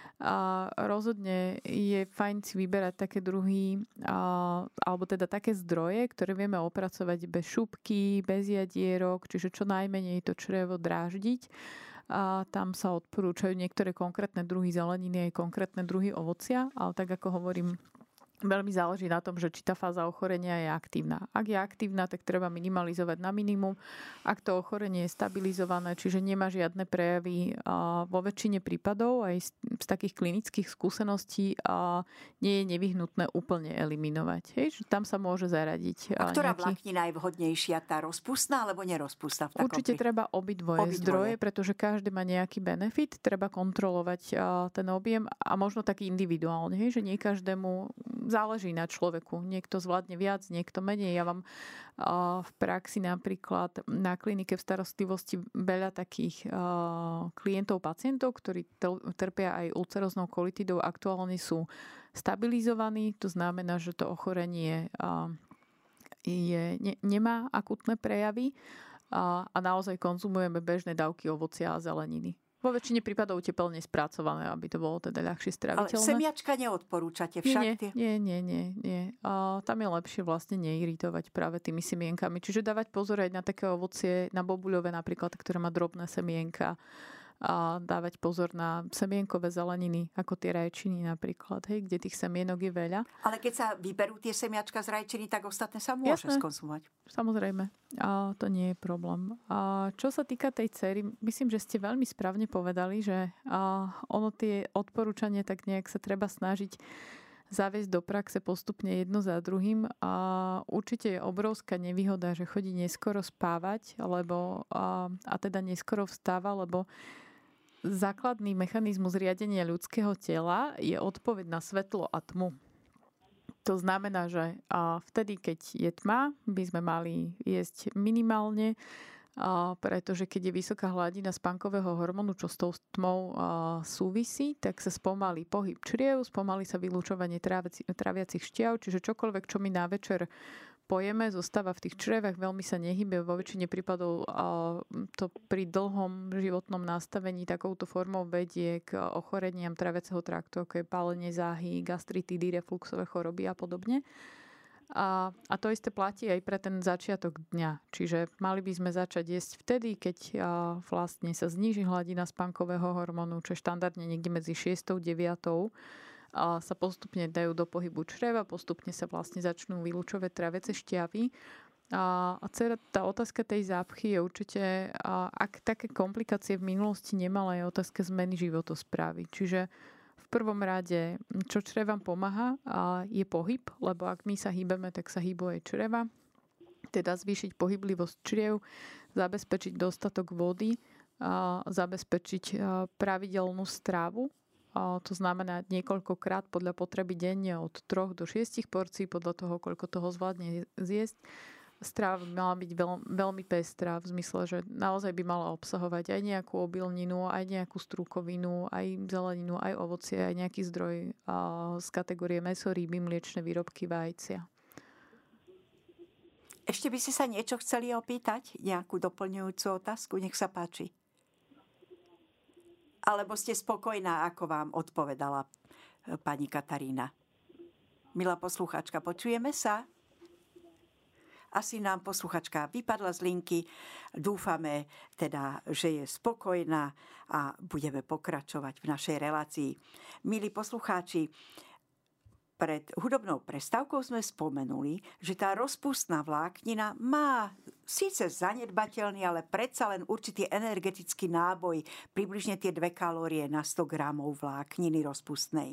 A rozhodne je fajn si vyberať také druhy, a, alebo teda také zdroje, ktoré vieme opracovať bez šupky, bez jadierok, čiže čo najmenej to črevo dráždiť. A tam sa odporúčajú niektoré konkrétne druhy zeleniny aj konkrétne druhy ovocia, ale tak ako hovorím, veľmi záleží na tom, že či tá fáza ochorenia je aktívna. Ak je aktívna, tak treba minimalizovať na minimum. Ak to ochorenie je stabilizované, čiže nemá žiadne prejavy, vo väčšine prípadov aj z, z takých klinických skúseností nie je nevyhnutné úplne eliminovať. Hej, že tam sa môže zaradiť. A ktorá nejaký... vláknina je vhodnejšia? Tá rozpustná alebo nerozpustná? V takom Určite pri... treba obidvoje, obidvoje zdroje, pretože každý má nejaký benefit. Treba kontrolovať ten objem a možno tak individuálne, hej, že nie každému záleží na človeku. Niekto zvládne viac, niekto menej. Ja mám uh, v praxi napríklad na klinike v starostlivosti veľa takých uh, klientov, pacientov, ktorí trpia aj ulceróznou kolitidou. Aktuálne sú stabilizovaní. To znamená, že to ochorenie uh, je, ne, nemá akutné prejavy uh, a naozaj konzumujeme bežné dávky ovocia a zeleniny. Vo väčšine prípadov teplne spracované, aby to bolo teda ľahšie straviteľné. Ale semiačka neodporúčate však? Nie, nie, nie, nie. nie. A tam je lepšie vlastne neiritovať práve tými semienkami. Čiže dávať pozor aj na také ovocie, na bobuľové napríklad, ktoré má drobné semienka. A dávať pozor na semienkové zeleniny, ako tie rajčiny napríklad, hej, kde tých semienok je veľa. Ale keď sa vyberú tie semiačka z rajčiny, tak ostatné sa môže Jasné, skonzumovať. Samozrejme. A to nie je problém. A čo sa týka tej dcery, myslím, že ste veľmi správne povedali, že a ono tie odporúčania tak nejak sa treba snažiť zaviesť do praxe postupne jedno za druhým a určite je obrovská nevýhoda, že chodí neskoro spávať lebo, a, a teda neskoro vstáva, lebo základný mechanizmus riadenia ľudského tela je odpoveď na svetlo a tmu. To znamená, že a vtedy, keď je tma, by sme mali jesť minimálne, a pretože keď je vysoká hladina spánkového hormónu, čo s tou tmou súvisí, tak sa spomalí pohyb čriev, spomalí sa vylúčovanie traviacich šťav, čiže čokoľvek, čo my na večer pojeme, zostáva v tých črevách, veľmi sa nehybe. Vo väčšine prípadov to pri dlhom životnom nastavení takouto formou vedie k ochoreniam traviaceho traktu, ako je pálenie záhy, gastritidy, refluxové choroby a podobne. A, a to isté platí aj pre ten začiatok dňa. Čiže mali by sme začať jesť vtedy, keď a, vlastne sa zníži hladina spánkového hormónu, čo je štandardne niekde medzi šiestou a deviatou a sa postupne dajú do pohybu čreva, postupne sa vlastne začnú vylučovať traviace šťavy. A, a celá tá otázka tej zápchy je určite, a, ak také komplikácie v minulosti nemala, je otázka zmeny životosprávy. Čiže v prvom rade, čo črevám pomáha, je pohyb, lebo ak my sa hýbeme, tak sa hýbu aj čreva. Teda zvýšiť pohyblivosť čriev, zabezpečiť dostatok vody, zabezpečiť pravidelnú strávu. To znamená niekoľkokrát podľa potreby denne od troch do šiestich porcií, podľa toho, koľko toho zvládne zjesť. Stráva by mala byť veľ, veľmi pestrá v zmysle, že naozaj by mala obsahovať aj nejakú obilninu, aj nejakú strúkovinu, aj zeleninu, aj ovocie, aj nejaký zdroj a, z kategórie mäso, ryby, mliečne výrobky, vajcia. Ešte by si sa niečo chceli opýtať? Nejakú doplňujúcu otázku? Nech sa páči. Alebo ste spokojná, ako vám odpovedala pani Katarína? Milá poslucháčka, počujeme sa? Asi nám posluchačka vypadla z linky. Dúfame teda, že je spokojná a budeme pokračovať v našej relácii. Milí poslucháči, pred hudobnou prestávkou sme spomenuli, že tá rozpustná vláknina má síce zanedbateľný, ale predsa len určitý energetický náboj, približne tie dve kalórie na sto gramov vlákniny rozpustnej.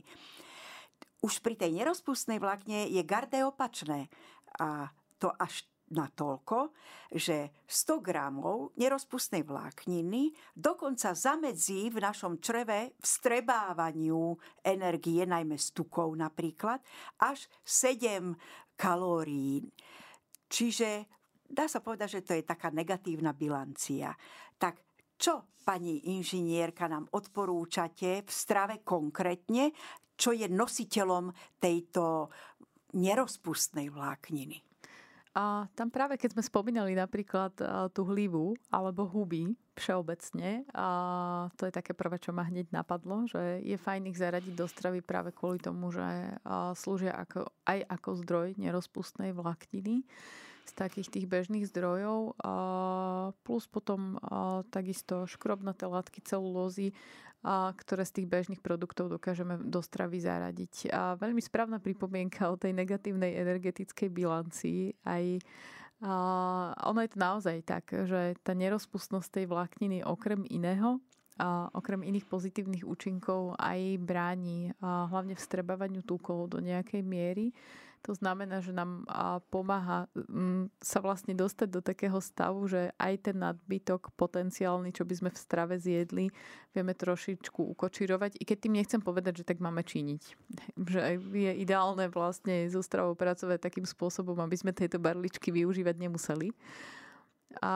Už pri tej nerozpustnej vláknine je gardé opačné a to až natoľko, že sto gramov nerozpustnej vlákniny dokonca zamedzí v našom čreve vstrebávaniu energie, najmä z tukov napríklad, až sedem kalórií. Čiže dá sa povedať, že to je taká negatívna bilancia. Tak čo, pani inžinierka, nám odporúčate v strave konkrétne, čo je nositeľom tejto nerozpustnej vlákniny? A tam práve, keď sme spomínali napríklad tú hlivu alebo huby všeobecne, a to je také prvé, čo ma hneď napadlo, že je fajn ich zaradiť do stravy práve kvôli tomu, že slúžia ako, aj ako zdroj nerozpustnej vlákniny z takých tých bežných zdrojov, plus potom takisto škrobnaté látky, celulózy, ktoré z tých bežných produktov dokážeme do stravy zaradiť. A veľmi správna pripomienka o tej negatívnej energetickej bilancii. Aj a ono je to naozaj tak, že tá nerozpustnosť tej vlákniny okrem iného, a okrem iných pozitívnych účinkov aj bráni a hlavne vstrebávaniu tukov do nejakej miery. To znamená, že nám pomáha sa vlastne dostať do takého stavu, že aj ten nadbytok potenciálny, čo by sme v strave zjedli, vieme trošičku ukočírovať. I keď tým nechcem povedať, že tak máme činiť. Že je ideálne vlastne so stravou pracovať takým spôsobom, aby sme tieto barličky využívať nemuseli. A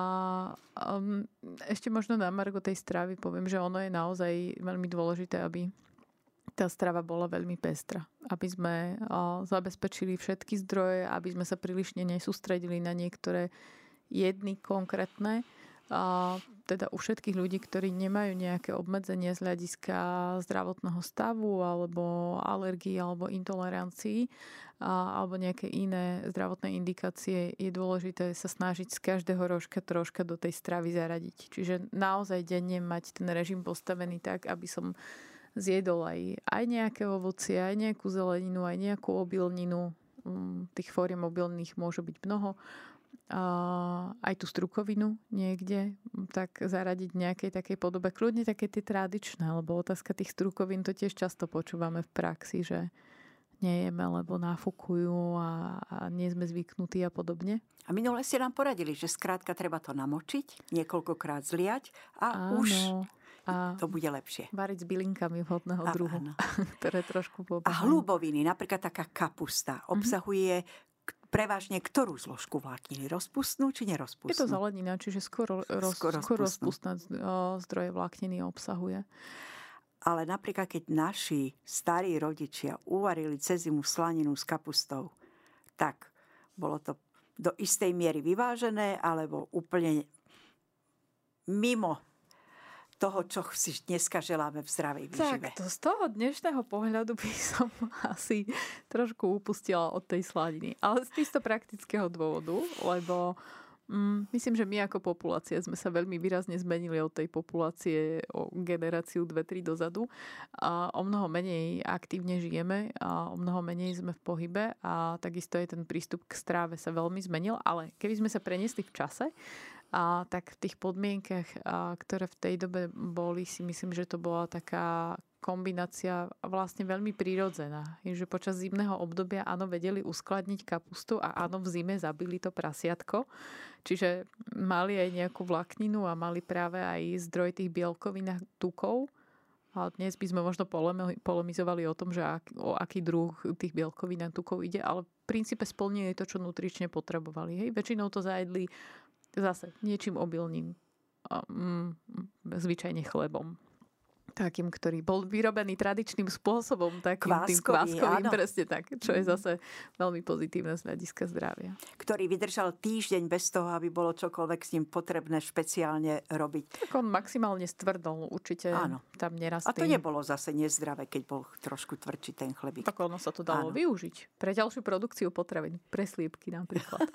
um, ešte možno na margo tej stravy poviem, že ono je naozaj veľmi dôležité, aby tá strava bola veľmi pestrá. Aby sme uh, zabezpečili všetky zdroje, aby sme sa prílišne nesústredili na niektoré jedny konkrétne. A teda u všetkých ľudí, ktorí nemajú nejaké obmedzenie z hľadiska zdravotného stavu alebo alergií alebo intolerancií a, alebo nejaké iné zdravotné indikácie, je dôležité sa snažiť z každého rožka troška do tej stravy zaradiť. Čiže naozaj denne mať ten režim postavený tak, aby som zjedol aj, aj nejaké ovocie, aj nejakú zeleninu, aj nejakú obilninu. Tých fóriem obilných môže byť mnoho. A aj tú strukovinu niekde, tak zaradiť v nejakej takej podobe. Kľudne také tie tradičné, lebo otázka tých strukovín, to tiež často počúvame v praxi, že nejeme, lebo nafúkujú a, a nie sme zvyknutí a podobne. A minule ste nám poradili, že skrátka treba to namočiť, niekoľkokrát zliať a áno, už a to bude lepšie. Variť s bylinkami vhodného a, druhu, áno. ktoré trošku pobehajú. A hlúboviny, napríklad taká kapusta, obsahuje mm-hmm. prevažne ktorú zložku vlákniny? Rozpustnú či nerozpustnú? Je to zelenina, čiže skoro, roz, skoro rozpustná zdroje vlákniny obsahuje. Ale napríklad, keď naši starí rodičia uvarili cez zimu slaninu s kapustou, tak bolo to do istej miery vyvážené, alebo úplne mimo toho, čo si dneska želáme v zdravej výžive. Tak, to z toho dnešného pohľadu by som asi trošku upustila od tej sladiny. Ale z čisto praktického dôvodu, lebo mm, myslím, že my ako populácia sme sa veľmi výrazne zmenili od tej populácie o generáciu dve tri dozadu. A o mnoho menej aktívne žijeme a o mnoho menej sme v pohybe a takisto aj ten prístup k stráve sa veľmi zmenil. Ale keby sme sa preniesli v čase, a tak v tých podmienkach, a, ktoré v tej dobe boli, si myslím, že to bola taká kombinácia vlastne veľmi prírodzená. Je, že počas zimného obdobia áno, vedeli uskladniť kapustu a áno, v zime zabili to prasiatko. Čiže mali aj nejakú vlákninu a mali práve aj zdroj tých bielkovín a tukov. A dnes by sme možno polemizovali o tom, že ak, o aký druh tých bielkovín a tukov ide, ale v princípe splnili to, čo nutrične potrebovali. Hej. Väčšinou to zajedli zase niečím obilným, mm, zvyčajne chlebom. Takým, ktorý bol vyrobený tradičným spôsobom, takým kváskový, tým kváskovým, áno. Presne tak, čo je zase veľmi pozitívne z hľadiska zdravia. Ktorý vydržal týždeň bez toho, aby bolo čokoľvek s ním potrebné špeciálne robiť. Tak on maximálne stvrdol, určite áno. Tam nerastý. A to nebolo zase nezdravé, keď bol trošku tvrdší ten chlebík. Tak ono sa to dalo áno. využiť. Pre ďalšiu produkciu potravín, pre sliepky napríklad.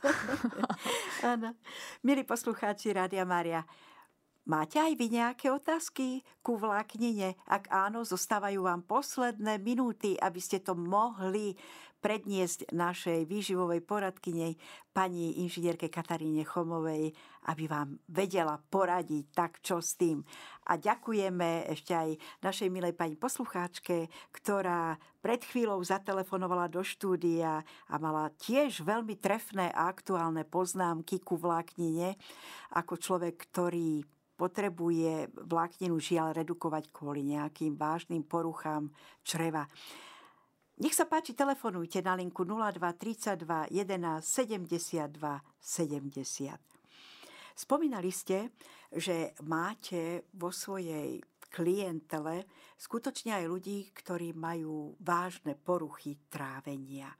Áno. Milí poslucháči Rádia Mária, máte aj vy nejaké otázky ku vláknine? Ak áno, zostávajú vám posledné minúty, aby ste to mohli predniesť našej výživovej poradkynej, pani inžinierke Kataríne Chomovej, aby vám vedela poradiť tak, čo s tým. A ďakujeme ešte aj našej milej pani poslucháčke, ktorá pred chvíľou zatelefonovala do štúdia a mala tiež veľmi trefné a aktuálne poznámky ku vláknine, ako človek, ktorý potrebuje vlákninu žiaľ redukovať kvôli nejakým vážnym poruchám čreva. Nech sa páči, telefonujte na linku nula dva tridsaťdva jedenásť sedemdesiatdva sedemdesiat. Spomínali ste, že máte vo svojej klientele skutočne aj ľudí, ktorí majú vážne poruchy trávenia.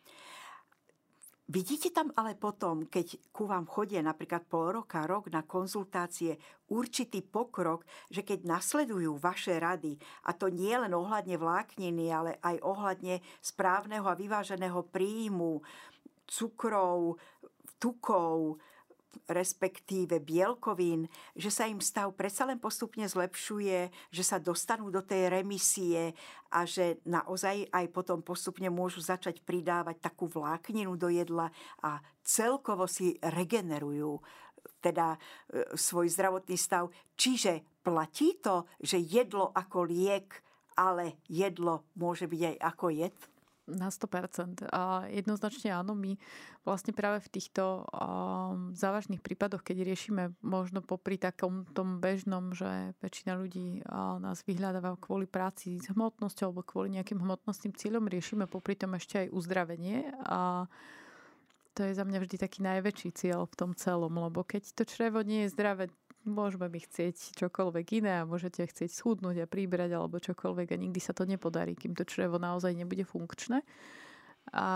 Vidíte tam ale potom, keď ku vám chodia napríklad pol roka, rok na konzultácie, určitý pokrok, že keď nasledujú vaše rady, a to nie len ohľadne vlákniny, ale aj ohľadne správneho a vyváženého príjmu, cukrov, tukov, respektíve bielkovín, že sa im stav predsa len postupne zlepšuje, že sa dostanú do tej remisie a že naozaj aj potom postupne môžu začať pridávať takú vlákninu do jedla a celkovo si regenerujú teda e, svoj zdravotný stav. Čiže platí to, že jedlo ako liek, ale jedlo môže byť aj ako jed? Na sto percent. A jednoznačne áno, my vlastne práve v týchto um, závažných prípadoch, keď riešime možno popri takom tom bežnom, že väčšina ľudí uh, nás vyhľadáva kvôli práci s hmotnosťou alebo kvôli nejakým hmotnostným cieľom, riešime popri tom ešte aj uzdravenie a to je za mňa vždy taký najväčší cieľ v tom celom, lebo keď to črevo nie je zdravé, môžeme by chcieť čokoľvek iné a môžete chcieť schudnúť a príbrať alebo čokoľvek a nikdy sa to nepodarí, kým to črevo naozaj nebude funkčné. A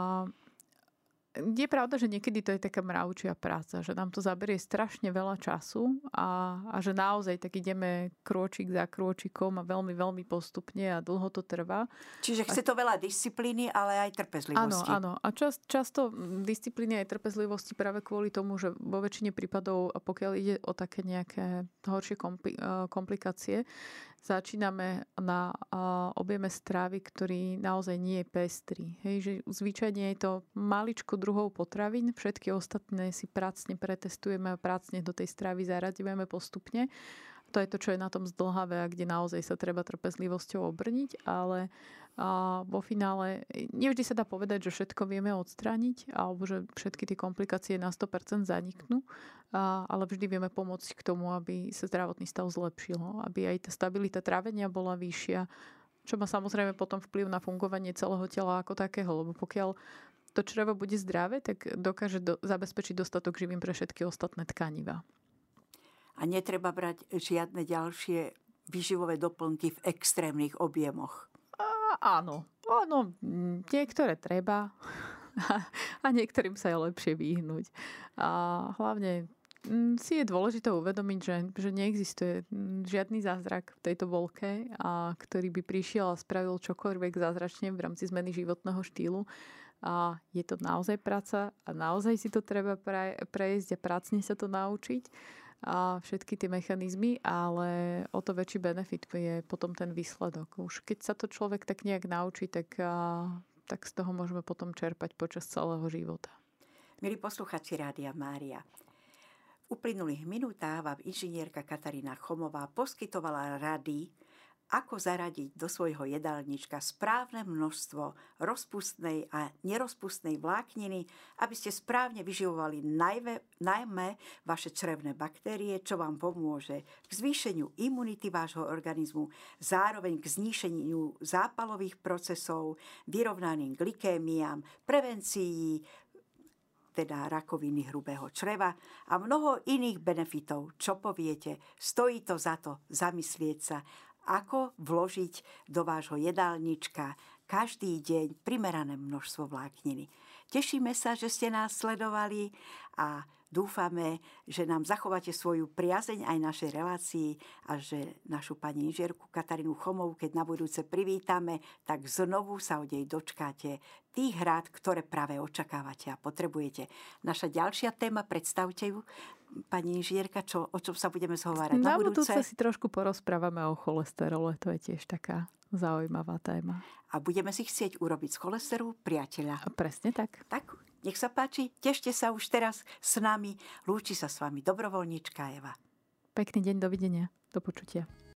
je pravda, že niekedy to je taká mravčia práca, že nám to zaberie strašne veľa času a, a že naozaj tak ideme krôčik za krôčikom a veľmi, veľmi postupne a dlho to trvá. Čiže chce to veľa disciplíny, ale aj trpezlivosti. Áno, áno. A čas, často disciplíny aj trpezlivosti práve kvôli tomu, že vo väčšine prípadov, pokiaľ ide o také nejaké horšie komplikácie, začíname na objeme strávy, ktorý naozaj nie je pestrý. Hej, že zvyčajne je to maličko druhov potravín, všetky ostatné si pracne pretestujeme a pracne do tej stravy zaradíme postupne. To je to, čo je na tom zdĺhavé a kde naozaj sa treba trpezlivosťou obrniť, ale a vo finále nevždy sa dá povedať, že všetko vieme odstrániť alebo že všetky tie komplikácie na sto percent zaniknú, a, ale vždy vieme pomôcť k tomu, aby sa zdravotný stav zlepšil, aby aj tá stabilita trávenia bola vyššia, čo má samozrejme potom vplyv na fungovanie celého tela ako takého, lebo pokiaľ to črevo bude zdravé, tak dokáže do, zabezpečiť dostatok živín pre všetky ostatné tkanivá. A netreba brať žiadne ďalšie výživové doplnky v extrémnych objemoch. A, áno, áno, niektoré treba. a niektorým sa je lepšie vyhnúť. A hlavne si je dôležité uvedomiť, že, že neexistuje žiadny zázrak v tejto voľke, a ktorý by prišiel a spravil čokoľvek zázračne v rámci zmeny životného štýlu. A je to naozaj práca a naozaj si to treba pre, prejsť a prácne sa to naučiť a všetky tie mechanizmy, ale o to väčší benefit je potom ten výsledok. Už keď sa to človek tak nejak naučí, tak, a, tak z toho môžeme potom čerpať počas celého života. Milí posluchači Rádia Mária, v uplynulých minútach vám inžinierka Katarína Chomová poskytovala rady, ako zaradiť do svojho jedálnička správne množstvo rozpustnej a nerozpustnej vlákniny, aby ste správne vyživovali najmä, najmä vaše črevné baktérie, čo vám pomôže k zvýšeniu imunity vášho organizmu, zároveň k zníženiu zápalových procesov, vyrovnaným glykémiám, prevencii teda rakoviny hrubého čreva a mnoho iných benefitov. Čo poviete? Stojí to za to zamyslieť sa, ako vložiť do vášho jedálnička každý deň primerané množstvo vlákniny. Tešíme sa, že ste nás sledovali a dúfame, že nám zachováte svoju priazeň aj našej relácii a že našu pani inžierku Katarínu Chomovú, keď na budúce privítame, tak znovu sa od nej dočkáte tých rád, ktoré práve očakávate a potrebujete. Naša ďalšia téma, predstavte ju, pani inžierka, čo, o čom sa budeme zhovárať na, na budúce? budúce si trošku porozprávame o cholesterole, to je tiež taká zaujímavá téma. A budeme si chcieť urobiť z cholesterolu priateľa. A presne tak. Tak, nech sa páči, tešte sa už teraz s nami. Lúči sa s vami dobrovoľníčka Eva. Pekný deň, dovidenia, do počutia.